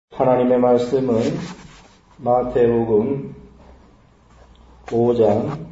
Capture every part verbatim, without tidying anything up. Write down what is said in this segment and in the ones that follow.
하나님의 말씀은 마태복음 오 장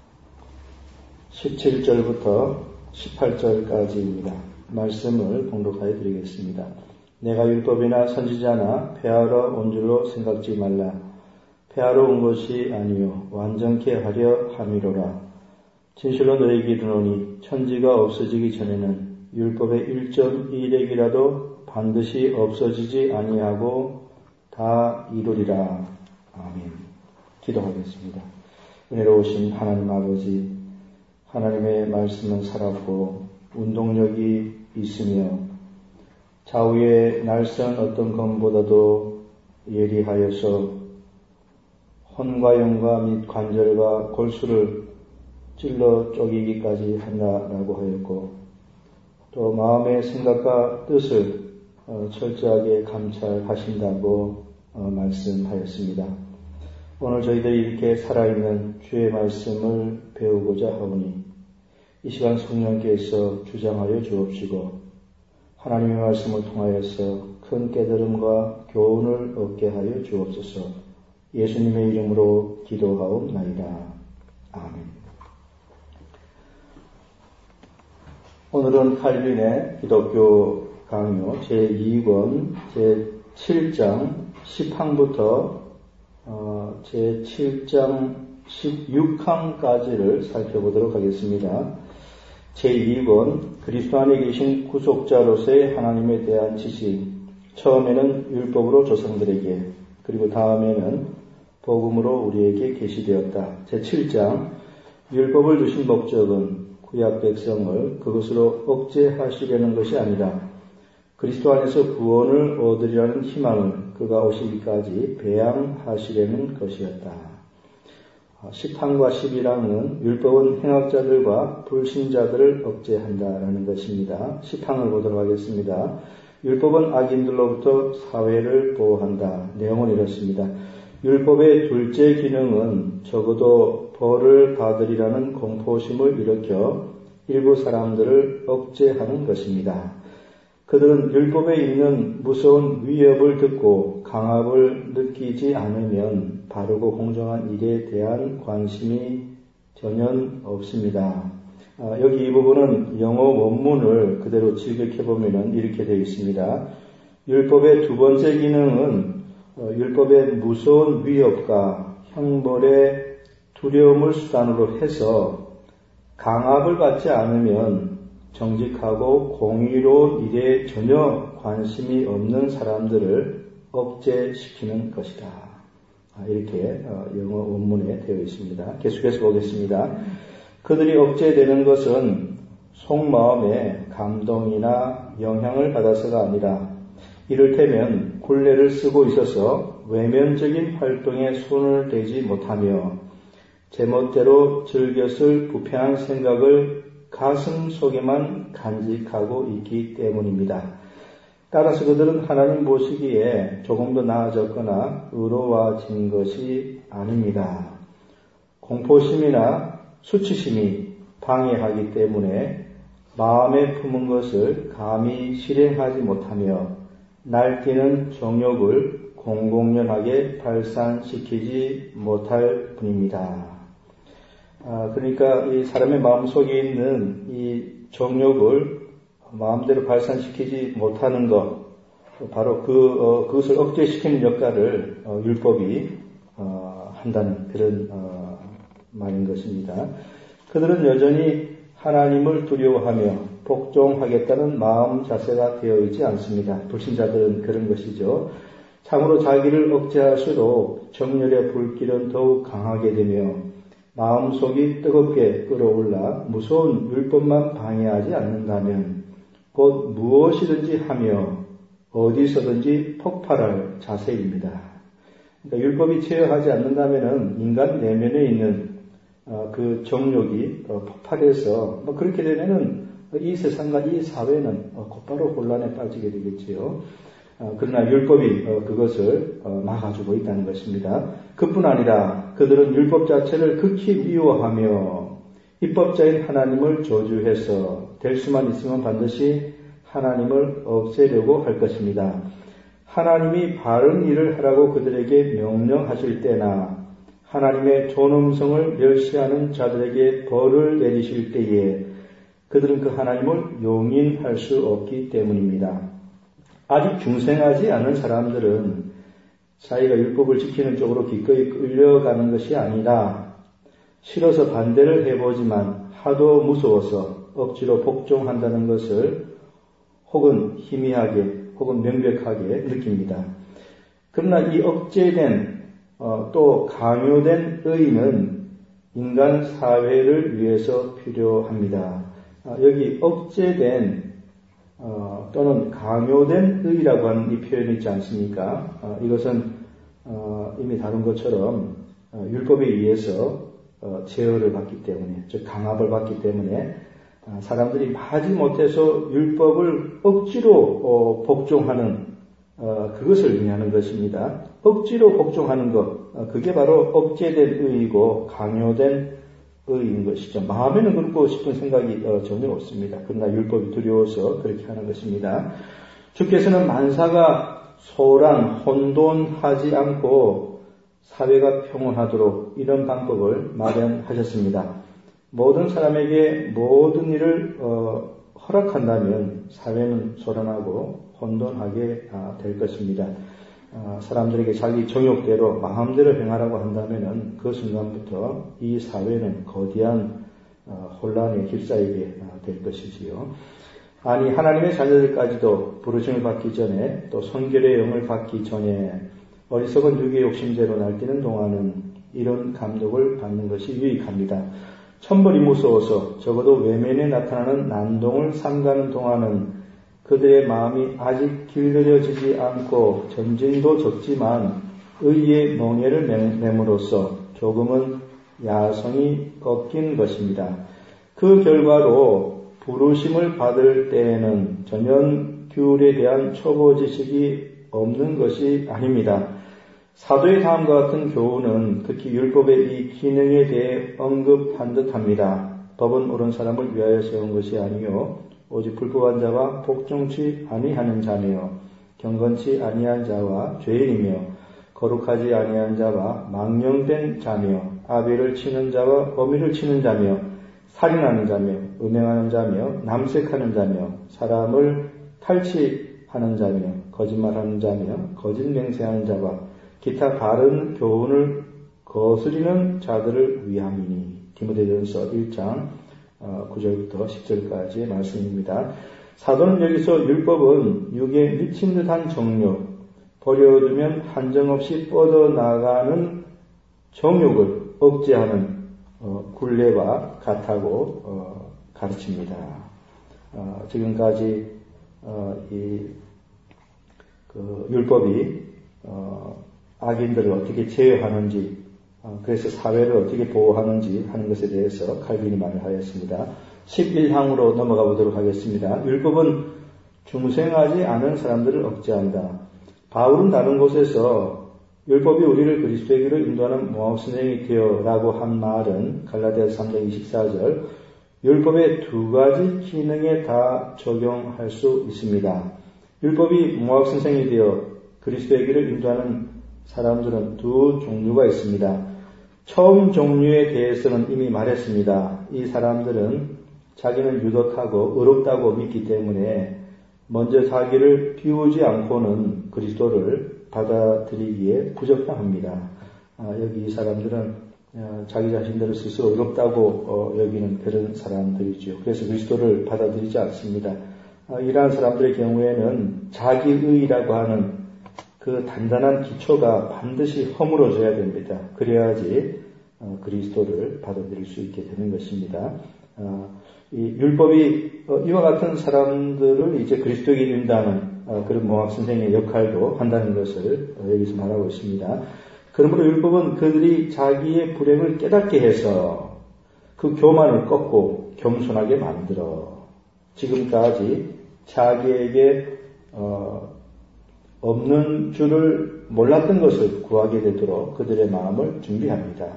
십칠 절부터 십팔 절까지입니다. 말씀을 봉독하여 드리겠습니다. 내가 율법이나 선지자나 폐하러 온 줄로 생각지 말라. 폐하러 온 것이 아니요 완전케 하려 함이로라. 진실로 너희에게 이르노니 천지가 없어지기 전에는 율법의 일 점 일 핵이라도 반드시 없어지지 아니하고 다 이루리라. 아멘. 기도하겠습니다. 은혜로우신 하나님 아버지, 하나님의 말씀은 살았고 운동력이 있으며 좌우의 날선 어떤 검보다도 예리하여서 혼과 영과 및 관절과 골수를 찔러 쪼개기까지 한다라고 하였고, 또 마음의 생각과 뜻을 어, 철저하게 감찰하신다고 어, 말씀하였습니다. 오늘 저희들이 이렇게 살아있는 주의 말씀을 배우고자 하오니 이 시간 성령께서 주장하여 주옵시고 하나님의 말씀을 통하여서 큰 깨달음과 교훈을 얻게 하여 주옵소서. 예수님의 이름으로 기도하옵나이다. 아멘. 오늘은 칼빈의 기독교 강요 제이 권 제칠 장 십 항부터 어, 제칠 장 십육 항까지를 살펴보도록 하겠습니다. 제이 권 그리스도 안에 계신 구속자로서의 하나님에 대한 지식. 처음에는 율법으로 조상들에게, 그리고 다음에는 복음으로 우리에게 계시되었다. 제칠 장 율법을 두신 목적은 구약 백성을 그것으로 억제하시려는 것이 아니라 그리스도 안에서 구원을 얻으리라는 희망을 그가 오시기까지 배양하시려는 것이었다. 십 항과 십일 항은 율법은 행악자들과 불신자들을 억제한다라는 것입니다. 십 항을 보도록 하겠습니다. 율법은 악인들로부터 사회를 보호한다. 내용은 이렇습니다. 율법의 둘째 기능은 적어도 벌을 받으리라는 공포심을 일으켜 일부 사람들을 억제하는 것입니다. 그들은 율법에 있는 무서운 위협을 듣고 강압을 느끼지 않으면 바르고 공정한 일에 대한 관심이 전혀 없습니다. 아, 여기 이 부분은 영어 원문을 그대로 직역해보면 이렇게 되어 있습니다. 율법의 두 번째 기능은 어, 율법의 무서운 위협과 형벌의 두려움을 수단으로 해서 강압을 받지 않으면 정직하고 공의로운 일에 전혀 관심이 없는 사람들을 억제시키는 것이다. 이렇게 영어 원문에 되어 있습니다. 계속해서 보겠습니다. 그들이 억제되는 것은 속마음의 감동이나 영향을 받아서가 아니라 이를테면 굴레를 쓰고 있어서 외면적인 활동에 손을 대지 못하며 제멋대로 즐겼을 부패한 생각을 가슴 속에만 간직하고 있기 때문입니다. 따라서 그들은 하나님 보시기에 조금 더 나아졌거나 의로워진 것이 아닙니다. 공포심이나 수치심이 방해하기 때문에 마음에 품은 것을 감히 실행하지 못하며 날뛰는 정욕을 공공연하게 발산시키지 못할 뿐입니다. 아, 그러니까 이 사람의 마음속에 있는 이 정욕을 마음대로 발산시키지 못하는 것, 바로 그, 어, 그것을 억제시키는 역할을 어, 율법이 어, 한다는 그런 어, 말인 것입니다. 그들은 여전히 하나님을 두려워하며 복종하겠다는 마음 자세가 되어 있지 않습니다. 불신자들은 그런 것이죠. 참으로 자기를 억제할수록 정열의 불길은 더욱 강하게 되며 마음속이 뜨겁게 끓어올라 무서운 율법만 방해하지 않는다면 곧 무엇이든지 하며 어디서든지 폭발할 자세입니다. 그러니까 율법이 제어하지 않는다면 인간 내면에 있는 그 정욕이 폭발해서 뭐 그렇게 되면은 이 세상과 이 사회는 곧바로 혼란에 빠지게 되겠지요. 그러나 율법이 그것을 막아주고 있다는 것입니다. 그뿐 아니라 그들은 율법 자체를 극히 미워하며 입법자인 하나님을 저주해서 될 수만 있으면 반드시 하나님을 없애려고 할 것입니다. 하나님이 바른 일을 하라고 그들에게 명령하실 때나 하나님의 존엄성을 멸시하는 자들에게 벌을 내리실 때에 그들은 그 하나님을 용인할 수 없기 때문입니다. 아직 중생하지 않은 사람들은 자기가 율법을 지키는 쪽으로 기꺼이 끌려가는 것이 아니라 싫어서 반대를 해보지만 하도 무서워서 억지로 복종한다는 것을 혹은 희미하게 혹은 명백하게 느낍니다. 그러나 이 억제된 어, 또 강요된 의는 인간 사회를 위해서 필요합니다. 아, 여기 억제된 어, 또는 강요된 의라고 하는 이 표현이 있지 않습니까? 어, 이것은 어, 이미 다룬 것처럼 어, 율법에 의해서 어, 제어를 받기 때문에, 즉 강압을 받기 때문에 어, 사람들이 하지 못해서 율법을 억지로 어, 복종하는 어, 그것을 의미하는 것입니다. 억지로 복종하는 것, 어, 그게 바로 억제된 의이고 강요된 의인 것이죠. 마음에는 그렇고 싶은 생각이 어, 전혀 없습니다. 그러나 율법이 두려워서 그렇게 하는 것입니다. 주께서는 만사가 소란, 혼돈하지 않고 사회가 평온하도록 이런 방법을 마련하셨습니다. 모든 사람에게 모든 일을 어, 허락한다면 사회는 소란하고 혼돈하게 아, 될 것입니다. 아, 사람들에게 자기 정욕대로 마음대로 행하라고 한다면 그 순간부터 이 사회는 거대한 어, 혼란에 휩싸이게 아, 될 것이지요. 아니 하나님의 자녀들까지도 부르심을 받기 전에 또 성결의 영을 받기 전에 어리석은 육의 욕심대로 날뛰는 동안은 이런 감독을 받는 것이 유익합니다. 천벌이 무서워서 적어도 외면에 나타나는 난동을 삼가는 동안은 그들의 마음이 아직 길들여지지 않고 전진도 적지만 의의 멍에를 맴으로써 조금은 야성이 꺾인 것입니다. 그 결과로 부르심을 받을 때에는 전연규율에 대한 초보 지식이 없는 것이 아닙니다. 사도의 다음과 같은 교훈은 특히 율법의 이 기능에 대해 언급한 듯합니다. 법은 옳은 사람을 위하여 세운 것이 아니요 오직 불법한 자와 복종치 아니하는 자며 경건치 아니한 자와 죄인이며 거룩하지 아니한 자와 망령된 자며 아비를 치는 자와 어미를 치는 자며 살인하는 자며 음행하는 자며 남색하는 자며 사람을 탈취하는 자며 거짓말하는 자며 거짓 맹세하는 자와 기타 바른 교훈을 거스리는 자들을 위함이니. 디모데전서 일 장 구 절부터 십 절까지의 말씀입니다. 사도는 여기서 율법은 육에 미친 듯한 정욕, 버려두면 한정없이 뻗어나가는 정욕을 억제하는 어, 굴레와 같다고 어, 가르칩니다. 어, 지금까지 어, 이 그 율법이 어, 악인들을 어떻게 제어하는지, 어, 그래서 사회를 어떻게 보호하는지 하는 것에 대해서 칼빈이 말을 하였습니다. 십일 항으로 넘어가 보도록 하겠습니다. 율법은 중생하지 않은 사람들을 억제한다. 바울은 다른 곳에서 율법이 우리를 그리스도에게로 인도하는 모함 선생이 되어라고 한 말은 갈라디아서 삼 장 이십사 절 율법의 두 가지 기능에 다 적용할 수 있습니다. 율법이 모함 선생이 되어 그리스도에게로 인도하는 사람들은 두 종류가 있습니다. 처음 종류에 대해서는 이미 말했습니다. 이 사람들은 자기는 유덕하고 의롭다고 믿기 때문에 먼저 자기를 비우지 않고는 그리스도를 받아들이기에 부적당합니다. 아, 여기 이 사람들은 어, 자기 자신들을 스스로 의롭다고 어, 여기는 그런 사람들이죠. 그래서 그리스도를 받아들이지 않습니다. 아, 이러한 사람들의 경우에는 자기의라고 하는 그 단단한 기초가 반드시 허물어져야 됩니다. 그래야지 어, 그리스도를 받아들일 수 있게 되는 것입니다. 어, 이 율법이 어, 이와 같은 사람들을 이제 그리스도에게 인도하는 어, 그런 모함 선생의 역할도 한다는 것을 어, 여기서 말하고 있습니다. 그러므로 율법은 그들이 자기의 불행을 깨닫게 해서 그 교만을 꺾고 겸손하게 만들어 지금까지 자기에게 어, 없는 줄을 몰랐던 것을 구하게 되도록 그들의 마음을 준비합니다.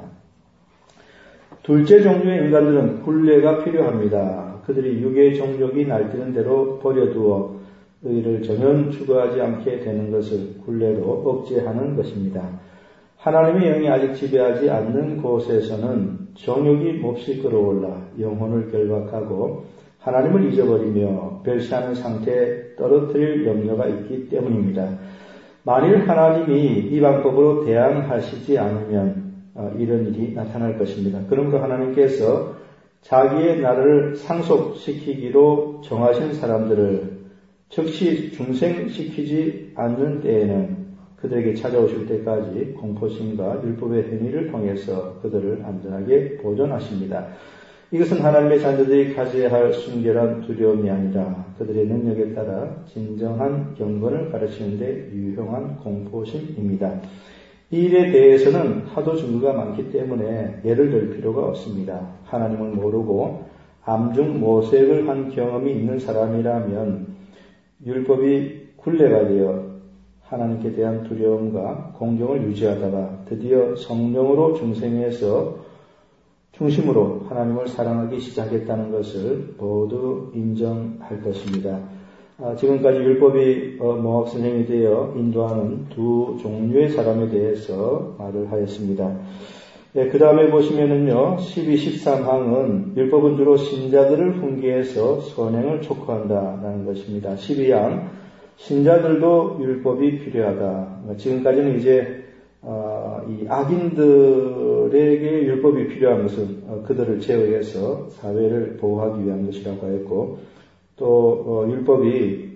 둘째 종류의 인간들은 굴레가 필요합니다. 그들이 육의 정욕이 날뛰는 대로 버려두어 의를 전혀 추구하지 않게 되는 것을 굴레로 억제하는 것입니다. 하나님의 영이 아직 지배하지 않는 곳에서는 정욕이 몹시 끌어올라 영혼을 결박하고 하나님을 잊어버리며 멸시하는 상태에 떨어뜨릴 염려가 있기 때문입니다. 만일 하나님이 이 방법으로 대항하시지 않으면 이런 일이 나타날 것입니다. 그러므로 하나님께서 자기의 나라를 상속시키기로 정하신 사람들을 즉시 중생시키지 않는 때에는 그들에게 찾아오실 때까지 공포심과 율법의 행위를 통해서 그들을 안전하게 보존하십니다. 이것은 하나님의 자녀들이 가져야 할 순결한 두려움이 아니라 그들의 능력에 따라 진정한 경건을 가르치는 데 유용한 공포심입니다. 이 일에 대해서는 하도 증거가 많기 때문에 예를 들 필요가 없습니다. 하나님을 모르고 암중 모색을 한 경험이 있는 사람이라면 율법이 굴레가 되어 하나님께 대한 두려움과 공경을 유지하다가 드디어 성령으로 중생해서 중심으로 하나님을 사랑하기 시작했다는 것을 모두 인정할 것입니다. 아, 지금까지 율법이 어, 모학 선생이 되어 인도하는 두 종류의 사람에 대해서 말을 하였습니다. 네, 그 다음에 보시면은요, 십이, 십삼 항은 율법은 주로 신자들을 훈계해서 선행을 촉구한다라는 것입니다. 십이 항, 신자들도 율법이 필요하다. 지금까지는 이제 어, 이 악인들에게 율법이 필요한 것은 어, 그들을 제어해서 사회를 보호하기 위한 것이라고 하였고, 또 어, 율법이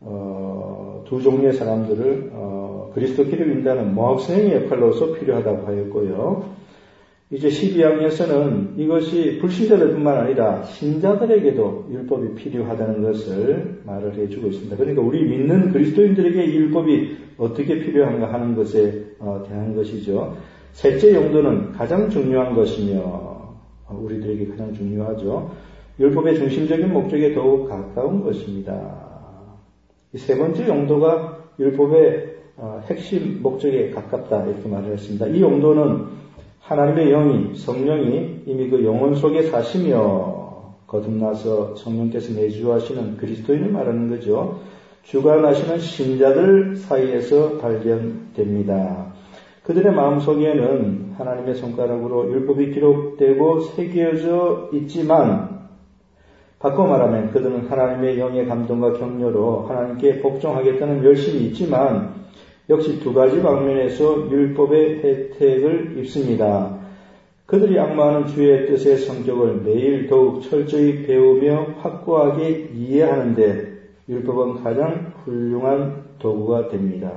어, 두 종류의 사람들을 어, 그리스도끼리 인도하는 모학선행의 역할로서 필요하다고 하였고요. 이제 십이 항에서는 이것이 불신자들 뿐만 아니라 신자들에게도 율법이 필요하다는 것을 말을 해주고 있습니다. 그러니까 우리 믿는 그리스도인들에게 이 율법이 어떻게 필요한가 하는 것에 대한 것이죠. 셋째 용도는 가장 중요한 것이며 우리들에게 가장 중요하죠. 율법의 중심적인 목적에 더욱 가까운 것입니다. 이 세 번째 용도가 율법의 핵심 목적에 가깝다 이렇게 말을 했습니다. 이 용도는 하나님의 영이, 성령이 이미 그 영혼 속에 사시며 거듭나서 성령께서 내주하시는 그리스도인을 말하는 거죠. 주관하시는 신자들 사이에서 발견됩니다. 그들의 마음속에는 하나님의 손가락으로 율법이 기록되고 새겨져 있지만 바꿔 말하면 그들은 하나님의 영의 감동과 격려로 하나님께 복종하겠다는 열심이 있지만 역시 두 가지 방면에서 율법의 혜택을 입습니다. 그들이 악마하는 주의 뜻의 성격을 매일 더욱 철저히 배우며 확고하게 이해하는데 율법은 가장 훌륭한 도구가 됩니다.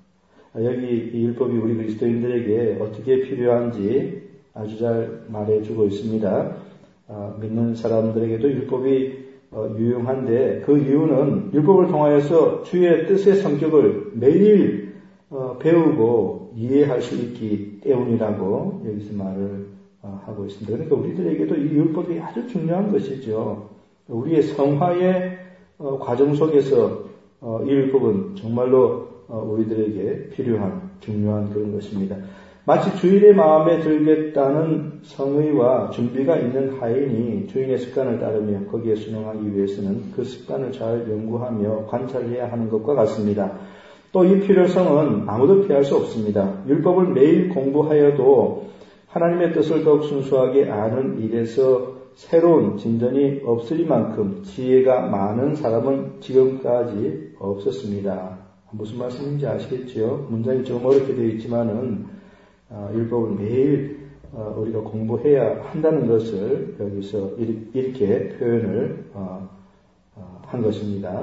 여기 이 율법이 우리 그리스도인들에게 어떻게 필요한지 아주 잘 말해주고 있습니다. 믿는 사람들에게도 율법이 유용한데 그 이유는 율법을 통하여서 주의 뜻의 성격을 매일 어, 배우고 이해할 수 있기 때문이라고 여기서 말을 어, 하고 있습니다. 그러니까 우리들에게도 이 율법이 아주 중요한 것이죠. 우리의 성화의 어, 과정 속에서 어, 이 율법은 정말로 어, 우리들에게 필요한 중요한 그런 것입니다. 마치 주인의 마음에 들겠다는 성의와 준비가 있는 하인이 주인의 습관을 따르며 거기에 순응하기 위해서는 그 습관을 잘 연구하며 관찰해야 하는 것과 같습니다. 또 이 필요성은 아무도 피할 수 없습니다. 율법을 매일 공부하여도 하나님의 뜻을 더욱 순수하게 아는 일에서 새로운 진전이 없으리만큼 지혜가 많은 사람은 지금까지 없었습니다. 무슨 말씀인지 아시겠죠? 문장이 좀 어렵게 되어 있지만은 어, 율법을 매일 어, 우리가 공부해야 한다는 것을 여기서 이렇게 표현을 어, 어, 한 것입니다.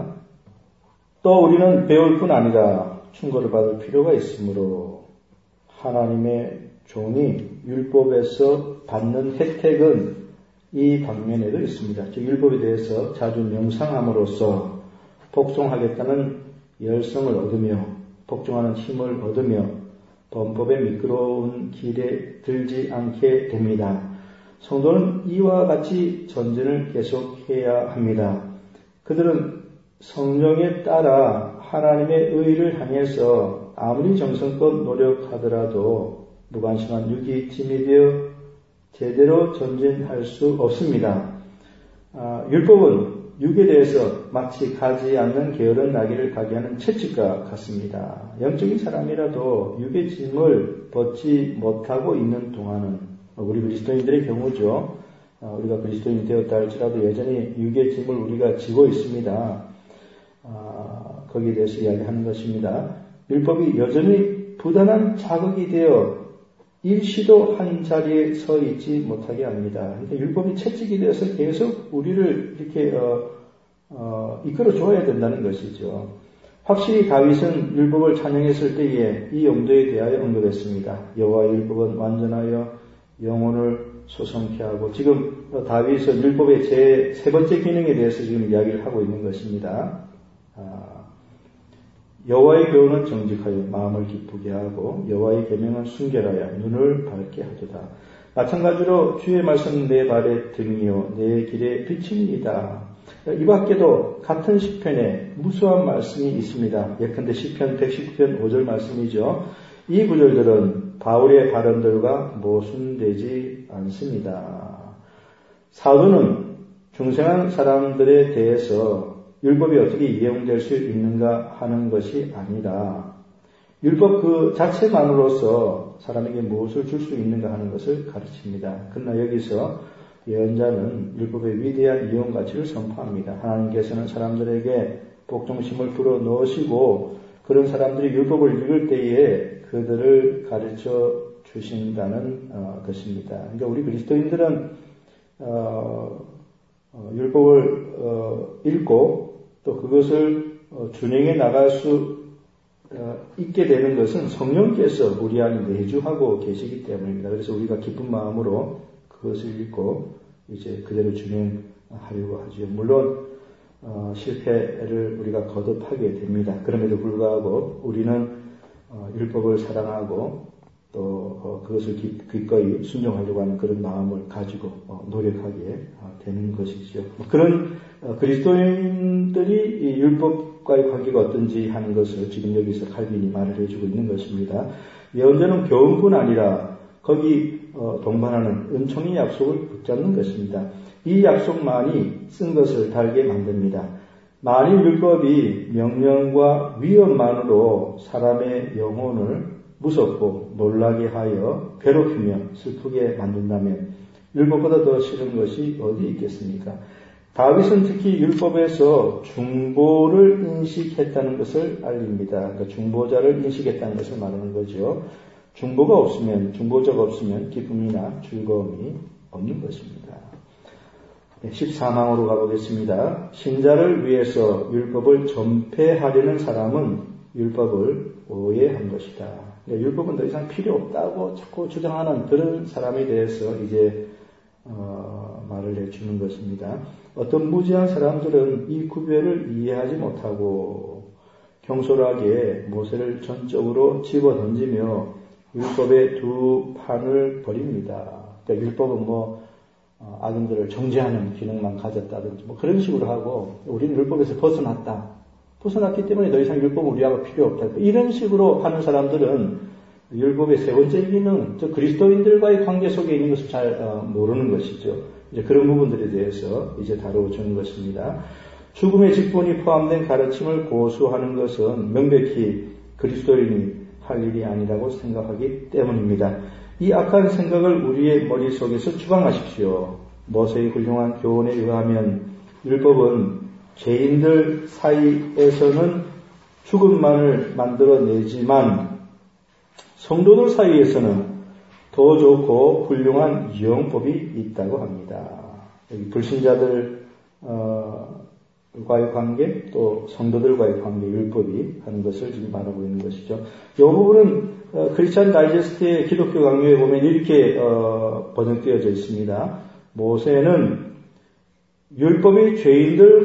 또 우리는 배울 뿐 아니라 충고를 받을 필요가 있으므로 하나님의 종이 율법에서 받는 혜택은 이 방면에도 있습니다. 즉 율법에 대해서 자주 명상함으로써 복종하겠다는 열성을 얻으며 복종하는 힘을 얻으며 범법의 미끄러운 길에 들지 않게 됩니다. 성도는 이와 같이 전진을 계속해야 합니다. 그들은 성령에 따라 하나님의 의를 향해서 아무리 정성껏 노력하더라도 무관심한 육이 짐이 되어 제대로 전진할 수 없습니다. 아, 율법은 육에 대해서 마치 가지 않는 게으른 나귀를 가게 하는 채찍과 같습니다. 영적인 사람이라도 육의 짐을 벗지 못하고 있는 동안은, 우리 그리스도인들의 경우죠. 우리가 그리스도인이 되었다 할지라도 여전히 육의 짐을 우리가 지고 있습니다. 거기에 대해서 이야기하는 것입니다. 율법이 여전히 부단한 자극이 되어 일시도 한 자리에 서 있지 못하게 합니다. 그러니까 율법이 채찍이 되어서 계속 우리를 이렇게 어, 어, 이끌어 줘야 된다는 것이죠. 확실히 다윗은 율법을 찬양했을 때에 이 용도에 대하여 언급했습니다. 여호와의 율법은 완전하여 영혼을 소성케 하고, 지금 다윗은 율법의 제 세 번째 기능에 대해서 지금 이야기를 하고 있는 것입니다. 아, 여호와의 교훈은 정직하여 마음을 기쁘게 하고 여호와의 계명은 순결하여 눈을 밝게 하도다. 마찬가지로 주의 말씀 내 발의 등이요 내 길의 빛입니다. 이 밖에도 같은 시편에 무수한 말씀이 있습니다. 예컨대 시편 백십구 편 오 절 말씀이죠. 이 구절들은 바울의 발언들과 모순되지 않습니다. 사도는 중생한 사람들에 대해서 율법이 어떻게 이용될 수 있는가 하는 것이 아니라 율법 그 자체만으로서 사람에게 무엇을 줄 수 있는가 하는 것을 가르칩니다. 그러나 여기서 예언자는 율법의 위대한 이용 가치를 선포합니다. 하나님께서는 사람들에게 복종심을 불어넣으시고 그런 사람들이 율법을 읽을 때에 그들을 가르쳐 주신다는 어, 것입니다. 그러니까 우리 그리스도인들은 어, 어, 율법을 어, 읽고 또 그것을 어, 준행해 나갈 수 어, 있게 되는 것은 성령께서 우리 안에 내주하고 계시기 때문입니다. 그래서 우리가 기쁜 마음으로 그것을 읽고 이제 그대로 준행하려고 하죠. 물론 어, 실패를 우리가 거듭하게 됩니다. 그럼에도 불구하고 우리는 어, 율법을 사랑하고 또 어, 그것을 기, 기꺼이 순종하려고 하는 그런 마음을 가지고 어, 노력하게 어, 되는 것이죠. 그런 어, 그리스도인들이 이 율법과의 관계가 어떤지 하는 것을 지금 여기서 칼빈이 말을 해주고 있는 것입니다. 예언자는 교훈뿐 아니라 거기 어, 동반하는 은총의 약속을 붙잡는 것입니다. 이 약속만이 쓴 것을 달게 만듭니다. 만일 율법이 명령과 위험만으로 사람의 영혼을 무섭고 놀라게 하여 괴롭히며 슬프게 만든다면 율법보다 더 싫은 것이 어디 있겠습니까? 다윗은 특히 율법에서 중보를 인식했다는 것을 알립니다. 그러니까 중보자를 인식했다는 것을 말하는 거죠. 중보가 없으면, 중보자가 없으면 기쁨이나 즐거움이 없는 것입니다. 십사 항으로 가보겠습니다. 신자를 위해서 율법을 전폐하려는 사람은 율법을 오해한 것이다. 그러니까 율법은 더 이상 필요 없다고 자꾸 주장하는 그런 사람에 대해서 이제 어, 말을 해주는 것입니다. 어떤 무지한 사람들은 이 구별을 이해하지 못하고 경솔하게 모세를 전적으로 집어던지며 율법의 두 판을 버립니다. 그러니까 율법은 뭐 어, 악인들을 정죄하는 기능만 가졌다든지 뭐 그런 식으로 하고 우리는 율법에서 벗어났다. 벗어났기 때문에 더 이상 율법은 우리하고 필요 없다. 이런 식으로 하는 사람들은 율법의 세 번째 기능, 저 그리스도인들과의 관계 속에 있는 것을 잘 어, 모르는 것이죠. 이제 그런 부분들에 대해서 이제 다뤄주는 것입니다. 죽음의 직분이 포함된 가르침을 고수하는 것은 명백히 그리스도인이 할 일이 아니라고 생각하기 때문입니다. 이 악한 생각을 우리의 머릿속에서 추방하십시오. 모세의 훌륭한 교훈에 의하면 율법은 죄인들 사이에서는 죽음만을 만들어내지만 성도들 사이에서는 더 좋고 훌륭한 영법이 있다고 합니다. 여기 불신자들 어, 과의 관계, 또 성도들과의 관계, 율법이 하는 것을 지금 말하고 있는 것이죠. 이 부분은 어, 크리스찬 다이제스트의 기독교 강요에 보면 이렇게 어, 번역되어져 있습니다. 모세는 율법이 죄인들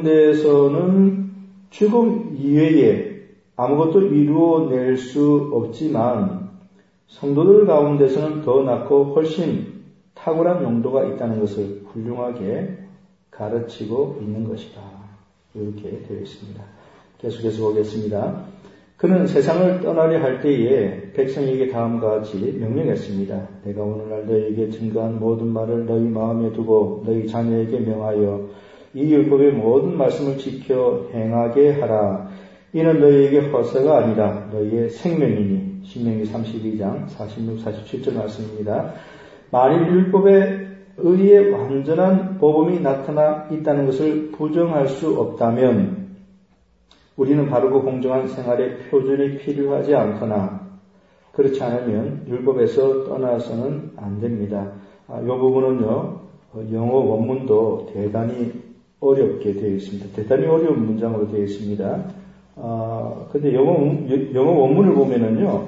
가운데서는 죽음 이외에 아무것도 이루어낼 수 없지만 성도들 가운데서는 더 낫고 훨씬 탁월한 용도가 있다는 것을 훌륭하게 가르치고 있는 것이다. 이렇게 되어 있습니다. 계속해서 보겠습니다. 그는 세상을 떠나려 할 때에 백성에게 다음과 같이 명령했습니다. 내가 오늘날 너희에게 증거한 모든 말을 너희 마음에 두고 너희 자녀에게 명하여 이 율법의 모든 말씀을 지켜 행하게 하라. 이는 너희에게 허세가 아니라 너희의 생명이니. 신명기 삼십이 장 사십육, 사십칠 절 말씀입니다. 만일 율법에 의의 완전한 모범이 나타나 있다는 것을 부정할 수 없다면 우리는 바르고 공정한 생활의 표준이 필요하지 않거나 그렇지 않으면 율법에서 떠나서는 안 됩니다. 이 부분은요, 영어 원문도 대단히 어렵게 되어 있습니다. 대단히 어려운 문장으로 되어 있습니다. 어, 근데 영어, 영어 원문을 보면은요,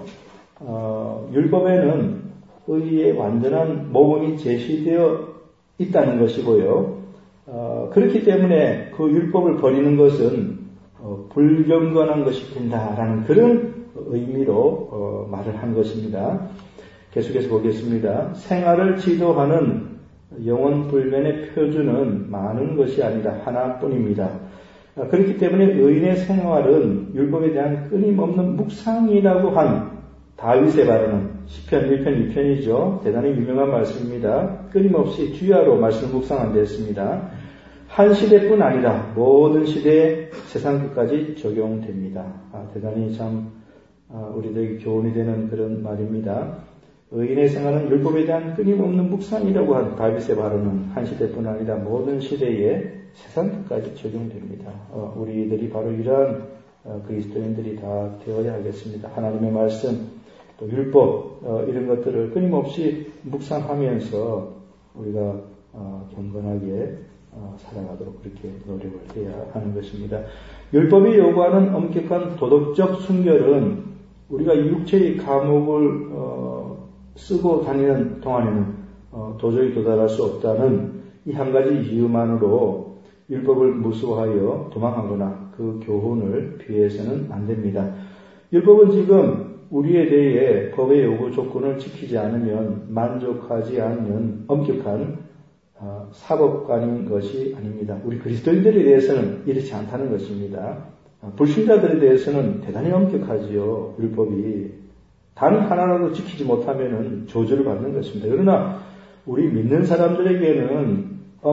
어, 율법에는 의의 완전한 모범이 제시되어 있다는 것이고요. 어, 그렇기 때문에 그 율법을 버리는 것은 어, 불경건한 것이 된다라는 그런 의미로 어, 말을 한 것입니다. 계속해서 보겠습니다. 생활을 지도하는 영원 불변의 표준은 많은 것이 아니라 하나뿐입니다. 어, 그렇기 때문에 의인의 생활은 율법에 대한 끊임없는 묵상이라고 한 다윗의 발언은 시편 일 편 이 편이죠. 대단히 유명한 말씀입니다. 끊임없이 주야로 말씀 묵상한 데 했습니다. 한 시대뿐 아니라 모든 시대에 세상 끝까지 적용됩니다. 아, 대단히 참 아, 우리들에게 교훈이 되는 그런 말입니다. 의인의 생활은 율법에 대한 끊임없는 묵상이라고 한 다윗의 발언은 한 시대뿐 아니라 모든 시대에 세상 끝까지 적용됩니다. 어, 우리들이 바로 이러한 어, 그리스도인들이 다 되어야 하겠습니다. 하나님의 말씀, 또 율법 어, 이런 것들을 끊임없이 묵상하면서 우리가 어, 경건하게 어, 살아가도록 그렇게 노력을 해야 하는 것입니다. 율법이 요구하는 엄격한 도덕적 순결은 우리가 육체의 감옥을 어, 쓰고 다니는 동안에는 어, 도저히 도달할 수 없다는 이 한 가지 이유만으로 율법을 무수하여 도망하거나 그 교훈을 피해서는 안 됩니다. 율법은 지금 우리에 대해 법의 요구 조건을 지키지 않으면 만족하지 않는 엄격한 어, 사법관인 것이 아닙니다. 우리 그리스도인들에 대해서는 이렇지 않다는 것입니다. 어, 불신자들에 대해서는 대단히 엄격하지요. 율법이 단 하나라도 지키지 못하면 저주를 받는 것입니다. 그러나 우리 믿는 사람들에게는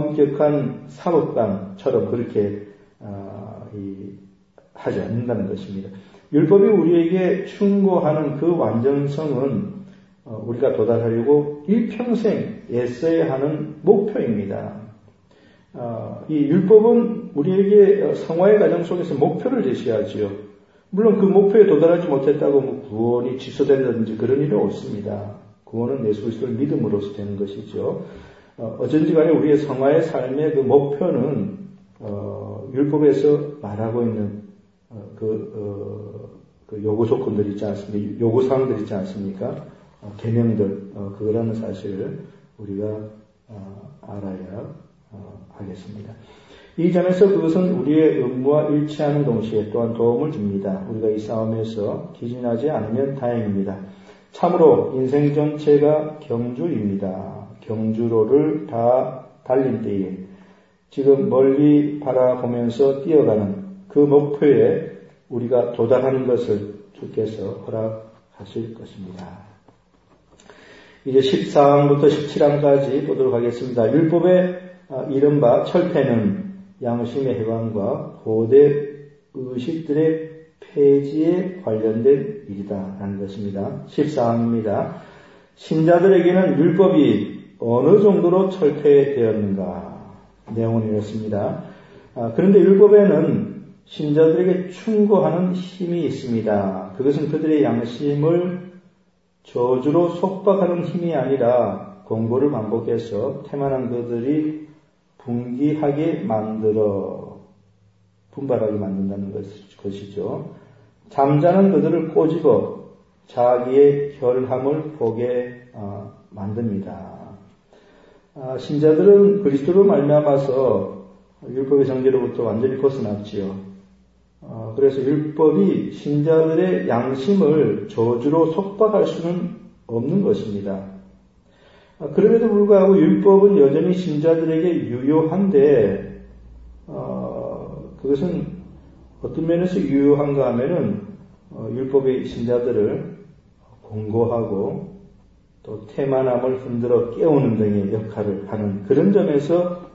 엄격한 사법관처럼 그렇게 어, 이, 하지 않는다는 것입니다. 율법이 우리에게 충고하는 그 완전성은 어, 우리가 도달하려고 일평생 애써야 하는 목표입니다. 어, 이 율법은 우리에게 성화의 과정 속에서 목표를 제시하지요. 물론 그 목표에 도달하지 못했다고 뭐 구원이 취소된다든지 그런 일은 없습니다. 구원은 예수 그리스도를 믿음으로써 되는 것이죠. 어, 어쩐지 간에 우리의 성화의 삶의 그 목표는 어, 율법에서 말하고 있는 어, 그, 어, 그 요구 조건들 있지 않습니까? 요구 사항들 있지 않습니까? 어, 계명들 어, 그거라는 사실을 우리가 어, 알아야 어, 하겠습니다. 이 점에서 그것은 우리의 의무와 일치하는 동시에 또한 도움을 줍니다. 우리가 이 싸움에서 기진하지 않으면 다행입니다. 참으로 인생 전체가 경주입니다. 경주로를 다 달린 때에 지금 멀리 바라보면서 뛰어가는 그 목표에 우리가 도달하는 것을 주께서 허락하실 것입니다. 이제 십사 항부터 십칠 항까지 보도록 하겠습니다. 율법의 이른바 철폐는 양심의 해방과 고대 의식들의 폐지에 관련된 일이다라는 것입니다. 십사 항입니다. 신자들에게는 율법이 어느 정도로 철폐되었는가? 내용은 이렇습니다. 그런데 율법에는 신자들에게 충고하는 힘이 있습니다. 그것은 그들의 양심을 저주로 속박하는 힘이 아니라 공고를 반복해서 태만한 그들이 분기하게 만들어 분발하게 만든다는 것이죠. 잠자는 그들을 꼬집어 자기의 혈함을 보게 만듭니다. 신자들은 그리스도로 말미암아서 율법의 정죄로부터 완전히 벗어났지요. 그래서 율법이 신자들의 양심을 저주로 속박할 수는 없는 것입니다. 그럼에도 불구하고 율법은 여전히 신자들에게 유효한데 어, 그것은 어떤 면에서 유효한가 하면은 어, 율법의 신자들을 공고하고 또 태만함을 흔들어 깨우는 등의 역할을 하는 그런 점에서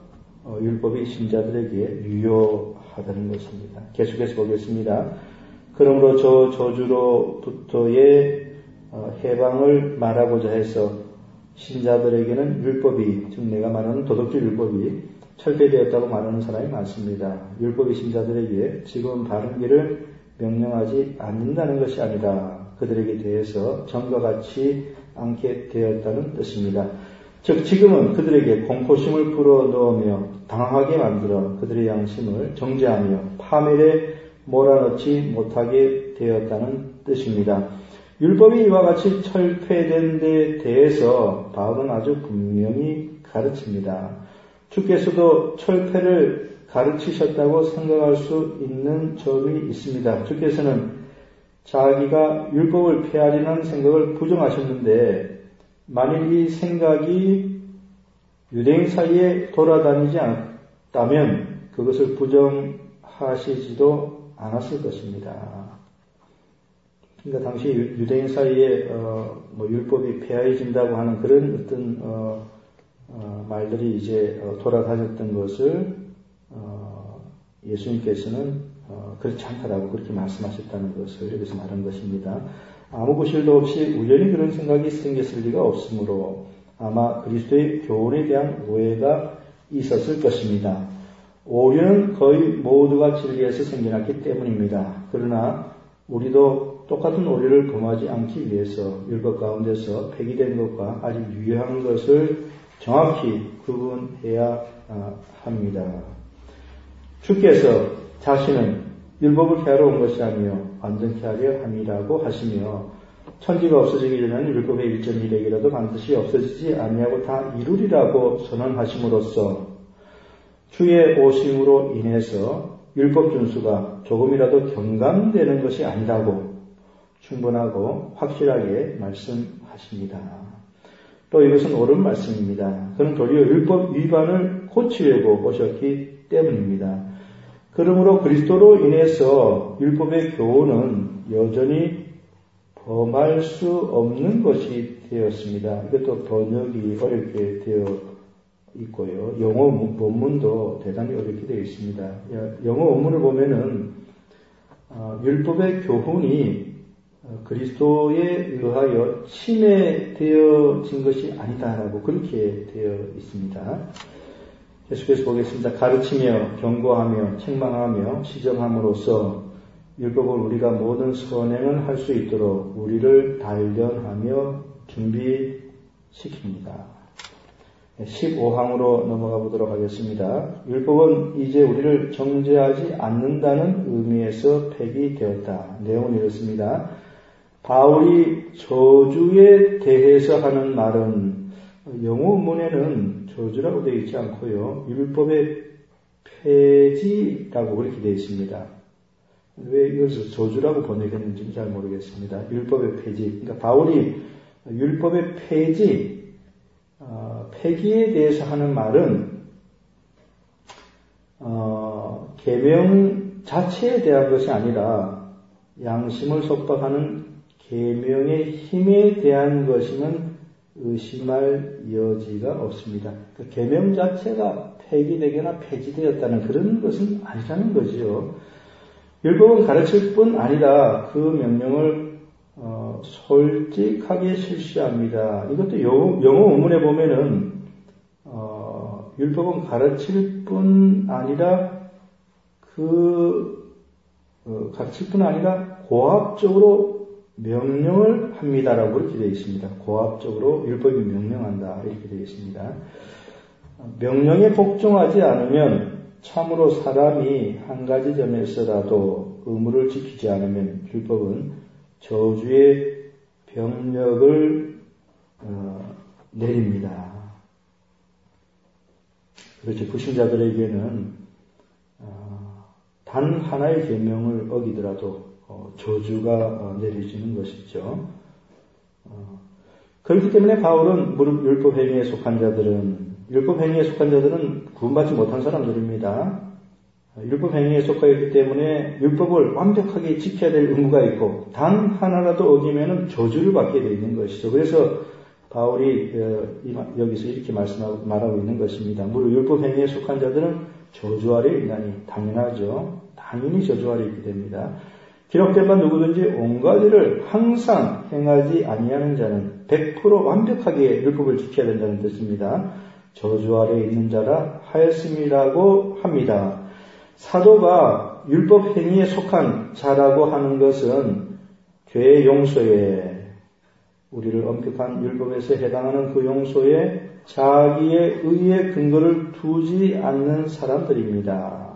어, 율법이 신자들에게 유효하다는 것입니다. 계속해서 보겠습니다. 그러므로 저 저주로부터의 어, 해방을 말하고자 해서 신자들에게는 율법이, 즉 내가 말하는 도덕주 율법이 철폐되었다고 말하는 사람이 많습니다. 율법이 신자들에게 지금 바른 길을 명령하지 않는다는 것이 아니라 그들에게 대해서 전과 같이 않게 되었다는 뜻입니다. 즉 지금은 그들에게 공포심을 불어넣으며 당황하게 만들어 그들의 양심을 정죄하며 파멸에 몰아넣지 못하게 되었다는 뜻입니다. 율법이 이와 같이 철폐된 데 대해서 바울은 아주 분명히 가르칩니다. 주께서도 철폐를 가르치셨다고 생각할 수 있는 점이 있습니다. 주께서는 자기가 율법을 폐하리라는 생각을 부정하셨는데 만일 이 생각이 유대인 사이에 돌아다니지 않았다면 그것을 부정하시지도 않았을 것입니다. 그러니까 당시 유대인 사이에 어, 뭐 율법이 폐하해진다고 하는 그런 어떤 어, 어, 말들이 이제 어, 돌아다녔던 것을 어, 예수님께서는 어, 그렇지 않다라고 그렇게 말씀하셨다는 것을 여기서 말한 것입니다. 아무 구실도 없이 우연히 그런 생각이 생겼을 리가 없으므로 아마 그리스도의 교훈에 대한 오해가 있었을 것입니다. 오류는 거의 모두가 진리에서 생겨났기 때문입니다. 그러나 우리도 똑같은 오류를 범하지 않기 위해서 율법 가운데서 폐기된 것과 아직 유효한 것을 정확히 구분해야 합니다. 주께서 자신은 율법을 폐하러 온 것이 아니요 완전케 하려 함이라고 하시며 천지가 없어지기 전에는 율법의 일 점 일 핵이라도 반드시 없어지지 아니하고 다 이루리라고 선언하심으로써 주의 오심으로 인해서 율법 준수가 조금이라도 경감되는 것이 아니라고 충분하고 확실하게 말씀하십니다. 또 이것은 옳은 말씀입니다. 그는 도리어 율법 위반을 고치려고 오셨기 때문입니다. 그러므로 그리스도로 인해서 율법의 교훈은 여전히 범할 수 없는 것이 되었습니다. 이것도 번역이 어렵게 되어 있고요. 영어 원문도 대단히 어렵게 되어 있습니다. 영어 원문을 보면은 어, 율법의 교훈이 그리스도에 의하여 침해되어진 것이 아니다라고 그렇게 되어 있습니다. 계속해서 보겠습니다. 가르치며 경고하며 책망하며 시정함으로써 율법을 우리가 모든 선행을 할 수 있도록 우리를 단련하며 준비시킵니다. 십오 항으로 넘어가 보도록 하겠습니다. 율법은 이제 우리를 정죄하지 않는다는 의미에서 폐기되었다. 내용은 이렇습니다. 바울이 저주에 대해서 하는 말은 영어 원문에는 저주라고 되어 있지 않고요. 율법의 폐지라고 그렇게 되어 있습니다. 왜 이것을 저주라고 번역했는지 잘 모르겠습니다. 율법의 폐지. 그러니까 바울이 율법의 폐지, 어, 폐기에 대해서 하는 말은 어, 계명 자체에 대한 것이 아니라 양심을 속박하는 계명의 힘에 대한 것이면 의심할 여지가 없습니다. 그 계명 자체가 폐기되거나 폐지되었다는 그런 것은 아니라는 거지요. 율법은 가르칠 뿐 아니라 그 명령을 어, 솔직하게 실시합니다. 이것도 영어, 영어 원문에 보면은 어, 율법은 가르칠 뿐 아니라 그 어, 가르칠 뿐 아니라 고압적으로 명령을 합니다라고 이렇게 되어 있습니다. 고압적으로 율법이 명령한다 이렇게 되어 있습니다. 명령에 복종하지 않으면 참으로 사람이 한 가지 점에서라도 의무를 지키지 않으면 율법은 저주의 병력을 어, 내립니다. 그렇죠. 불신자들에게는 어, 단 하나의 계명을 어기더라도 어, 저주가 어, 내려지는 것이죠. 어, 그렇기 때문에 바울은 율법 행위에 속한 자들은 율법 행위에 속한 자들은 구원받지 못한 사람들입니다. 율법 행위에 속하였기 때문에 율법을 완벽하게 지켜야 될 의무가 있고 단 하나라도 어기면은 저주를 받게 되어 있는 것이죠. 그래서 바울이 여기서 이렇게 말씀하고 말하고 있는 것입니다. 무릇 율법 행위에 속한 자들은 저주 아래 있나니 당연하죠. 당연히 저주 아래 있게 됩니다. 기록된 바 누구든지 온갖 일을 항상 행하지 아니하는 자는 백 퍼센트 완벽하게 율법을 지켜야 된다는 뜻입니다. 저주 아래 있는 자라 하였음이라고 합니다. 사도가 율법 행위에 속한 자라고 하는 것은 죄의 용서에 우리를 엄격한 율법에서 해당하는 그 용서에 자기의 의의 근거를 두지 않는 사람들입니다.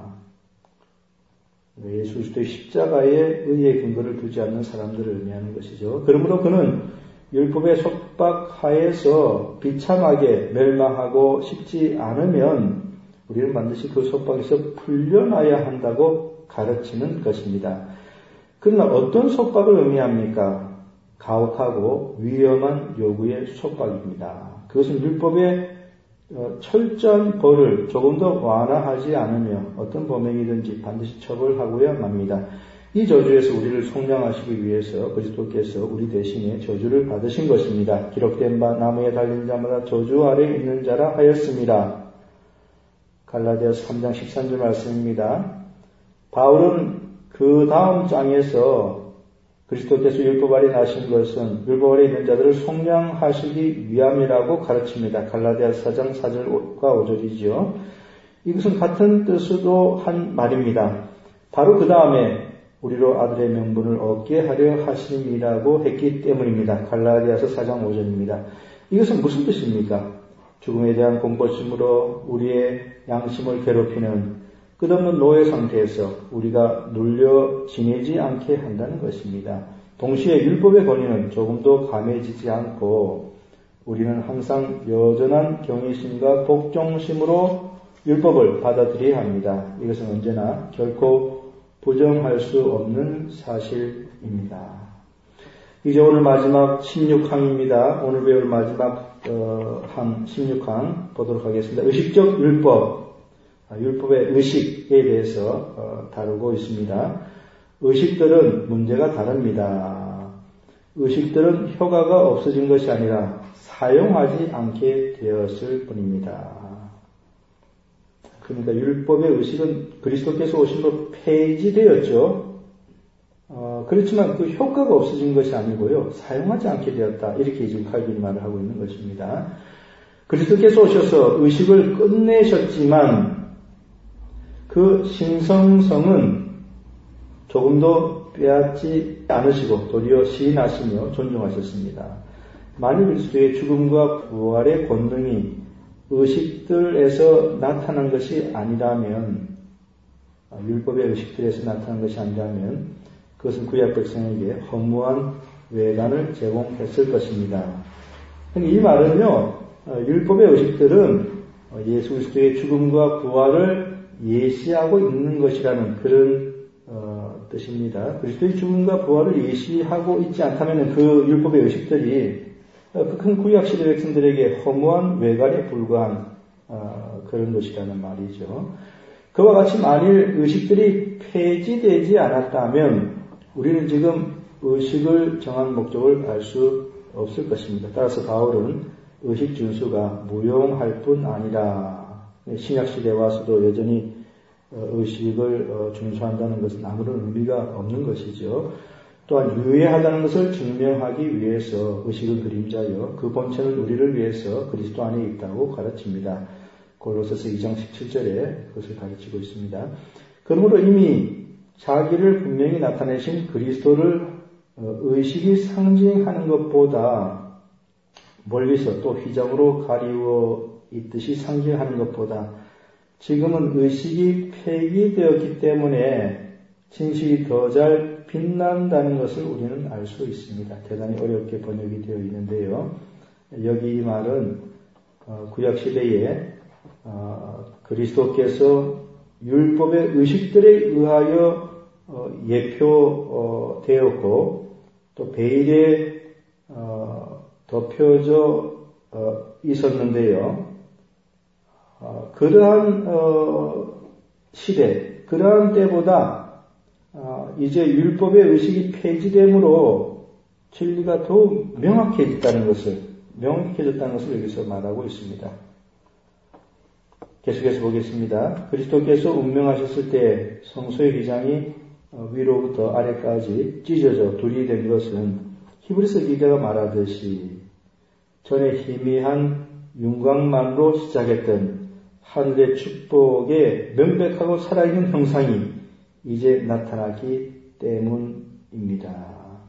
예수 그리스도의 십자가에 의의 근거를 두지 않는 사람들을 의미하는 것이죠. 그러므로 그는 율법의 속박하에서 비참하게 멸망하고 싶지 않으면 우리는 반드시 그 속박에서 풀려나야 한다고 가르치는 것입니다. 그러나 어떤 속박을 의미합니까? 가혹하고 위험한 요구의 속박입니다. 그것은 율법의 철저한 벌을 조금 더 완화하지 않으며 어떤 범행이든지 반드시 처벌하고야 맙니다. 이 저주에서 우리를 속량하시기 위해서 그리스도께서 우리 대신에 저주를 받으신 것입니다. 기록된 바 나무에 달린 자마다 저주 아래 있는 자라 하였습니다. 갈라디아서 삼 장 십삼 절 말씀입니다. 바울은 그 다음 장에서 그리스도께서 율법 아래 나신 것은 율법 아래 있는 자들을 속량하시기 위함이라고 가르칩니다. 갈라디아서 사 장 사 절과 오 절이죠. 이것은 같은 뜻으로 한 말입니다. 바로 그 다음에 우리로 아들의 명분을 얻게 하려 하심이라고 했기 때문입니다. 갈라디아서 사 장 오 절입니다. 이것은 무슨 뜻입니까? 죽음에 대한 공포심으로 우리의 양심을 괴롭히는 끝없는 노예 상태에서 우리가 눌려 지내지 않게 한다는 것입니다. 동시에 율법의 권위는 조금도 감해지지 않고 우리는 항상 여전한 경외심과 복종심으로 율법을 받아들여야 합니다. 이것은 언제나 결코 부정할 수 없는 사실입니다. 이제 오늘 마지막 십육 항입니다. 오늘 배울 마지막 어, 항 십육 항 보도록 하겠습니다. 의식적 율법. 율법의 의식에 대해서 어, 다루고 있습니다. 의식들은 문제가 다릅니다. 의식들은 효과가 없어진 것이 아니라 사용하지 않게 되었을 뿐입니다. 그러니까 율법의 의식은 그리스도께서 오심으로 폐지되었죠. 어, 그렇지만 그 효과가 없어진 것이 아니고요. 사용하지 않게 되었다. 이렇게 지금 칼빈이 말을 하고 있는 것입니다. 그리스도께서 오셔서 의식을 끝내셨지만 그 신성성은 조금도 빼앗지 않으시고 도리어 시인하시며 존중하셨습니다. 만일 그리스도의 죽음과 부활의 권능이 의식들에서 나타난 것이 아니라면, 율법의 의식들에서 나타난 것이 아니라면 그것은 구약 백성에게 허무한 외관을 제공했을 것입니다. 이 말은요, 율법의 의식들은 예수 그리스도의 죽음과 부활을 예시하고 있는 것이라는 그런 어, 뜻입니다. 그리스도의 죽음과 부활을 예시하고 있지 않다면 그 율법의 의식들이 그 큰 구약 시대 백성들에게 허무한 외관에 불과한 어, 그런 것이라는 말이죠. 그와 같이 만일 의식들이 폐지되지 않았다면 우리는 지금 의식을 정한 목적을 알 수 없을 것입니다. 따라서 바울은 의식 준수가 무용할 뿐 아니라 신약 시대에 와서도 여전히 의식을 준수한다는 것은 아무런 의미가 없는 것이죠. 또한 유해하다는 것을 증명하기 위해서 의식은 그림자여 그 본체는 우리를 위해서 그리스도 안에 있다고 가르칩니다. 골로새서 이 장 십칠 절에 그것을 가르치고 있습니다. 그러므로 이미 자기를 분명히 나타내신 그리스도를 의식이 상징하는 것보다 멀리서 또 휘장으로 가리워 있듯이 상징하는 것보다 지금은 의식이 폐기되었기 때문에 진실이 더 잘 빛난다는 것을 우리는 알 수 있습니다. 대단히 어렵게 번역이 되어 있는데요. 여기 이 말은 구약시대에 그리스도께서 율법의 의식들에 의하여 예표되었고 또 베일에 덮여져 있었는데요. 그러한 시대, 그러한 때보다 이제 율법의 의식이 폐지됨으로 진리가 더욱 명확해졌다는 것을 명확해졌다는 것을 여기서 말하고 있습니다. 계속해서 보겠습니다. 그리스도께서 운명하셨을 때 성소의 휘장이 위로부터 아래까지 찢어져 둘이 된 것은 히브리서 기자가 말하듯이 전에 희미한 윤곽만으로 시작했던 하늘의 축복의 명백하고 살아있는 형상이 이제 나타나기 때문입니다.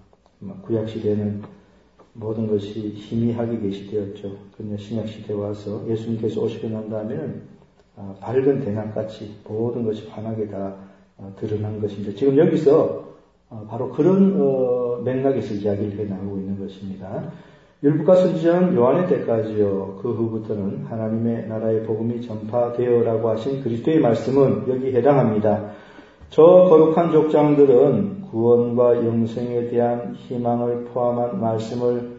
구약시대는 모든 것이 희미하게 계시되었죠. 그러나 신약시대에 와서 예수님께서 오시고 난 다음에는 밝은 대낮같이 모든 것이 환하게 다 드러난 것인데 지금 여기서 바로 그런 맥락에서 이야기를 해나가고 있는 것입니다. 율법과 선지자는 요한의 때까지요. 그 후부터는 하나님의 나라의 복음이 전파되어라고 하신 그리스도의 말씀은 여기 해당합니다. 저 거룩한 족장들은 구원과 영생에 대한 희망을 포함한 말씀을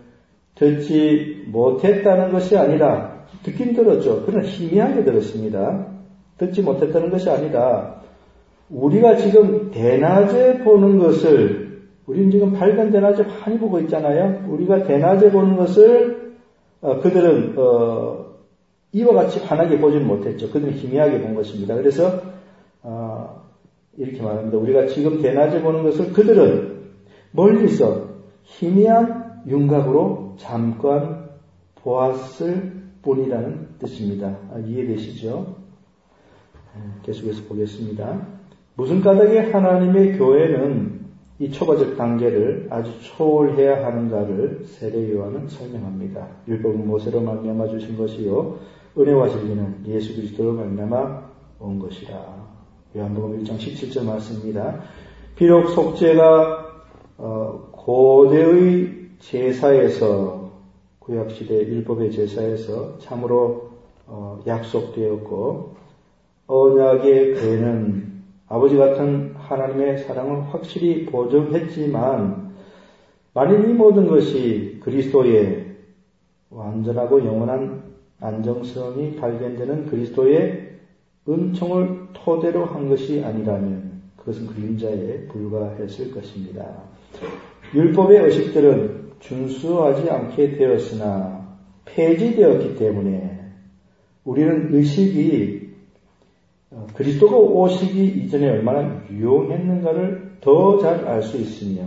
듣지 못했다는 것이 아니라 듣긴 들었죠. 그러나 희미하게 들었습니다. 듣지 못했다는 것이 아니라 우리가 지금 대낮에 보는 것을 우리는 지금 밝은 대낮에 환히 보고 있잖아요. 우리가 대낮에 보는 것을 어, 그들은 어, 이와 같이 환하게 보지는 못했죠. 그들은 희미하게 본 것입니다. 그래서 어, 이렇게 말합니다. 우리가 지금 대낮에 보는 것을 그들은 멀리서 희미한 윤곽으로 잠깐 보았을 뿐이라는 뜻입니다. 아, 이해되시죠? 계속해서 보겠습니다. 무슨 까닭에 하나님의 교회는 이 초보적 단계를 아주 초월해야 하는가를 세례 요한은 설명합니다. 율법은 모세로 말미암아 주신 것이요 은혜와 진리는 예수 그리스도로 말미암아 온 것이라. 요한복음 일 장 십칠 절 말씀입니다. 비록 속죄가 어, 고대의 제사에서 구약시대 율법의 제사에서 참으로 어, 약속되었고 언약의 궤는 아버지 같은 하나님의 사랑을 확실히 보증했지만 만일 이 모든 것이 그리스도의 완전하고 영원한 안정성이 발견되는 그리스도의 은총을 토대로 한 것이 아니라면 그것은 그림자에 불과했을 것입니다. 율법의 의식들은 준수하지 않게 되었으나 폐지되었기 때문에 우리는 의식이 그리스도가 오시기 이전에 얼마나 유용했는가를 더 잘 알 수 있으며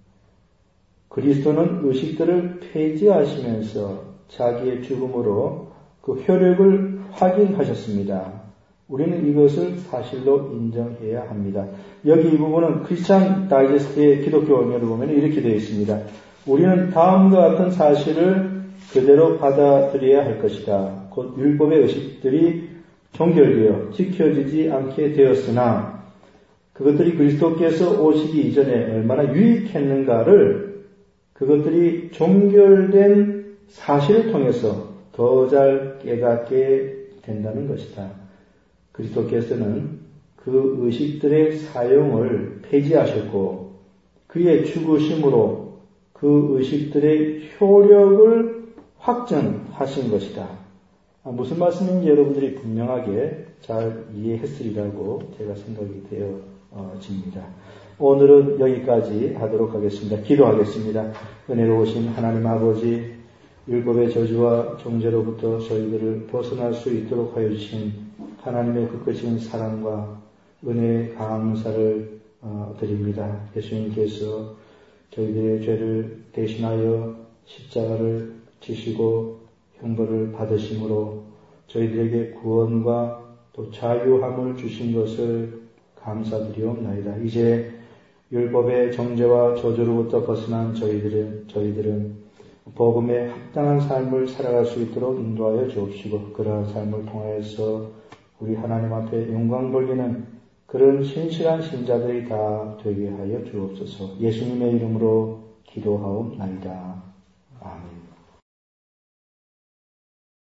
그리스도는 의식들을 폐지하시면서 자기의 죽음으로 그 효력을 확인하셨습니다. 우리는 이것을 사실로 인정해야 합니다. 여기 이 부분은 크리스찬 다이제스트의 기독교 언어를 보면 이렇게 되어 있습니다. 우리는 다음과 같은 사실을 그대로 받아들여야 할 것이다. 곧 율법의 의식들이 종결되어 지켜지지 않게 되었으나 그것들이 그리스도께서 오시기 이전에 얼마나 유익했는가를 그것들이 종결된 사실을 통해서 더 잘 깨닫게 된다는 것이다. 그리스도께서는 그 의식들의 사용을 폐지하셨고 그의 죽으심으로 그 의식들의 효력을 확정하신 것이다. 무슨 말씀인지 여러분들이 분명하게 잘 이해했으리라고 제가 생각이 되어집니다. 오늘은 여기까지 하도록 하겠습니다. 기도하겠습니다. 은혜로우신 하나님 아버지, 율법의 저주와 정죄로부터 저희들을 벗어날 수 있도록 하여 주신 하나님의 그 크신 사랑과 은혜의 감사를 드립니다. 예수님께서 저희들의 죄를 대신하여 십자가를 지시고 형벌을 받으심으로 저희들에게 구원과 또 자유함을 주신 것을 감사드리옵나이다. 이제 율법의 정죄와 저주로부터 벗어난 저희들은 저희들은 복음에 합당한 삶을 살아갈 수 있도록 인도하여 주옵시고 그러한 삶을 통해서 우리 하나님 앞에 영광 돌리는 그런 신실한 신자들이 다 되게 하여 주옵소서. 예수님의 이름으로 기도하옵나이다. 아멘.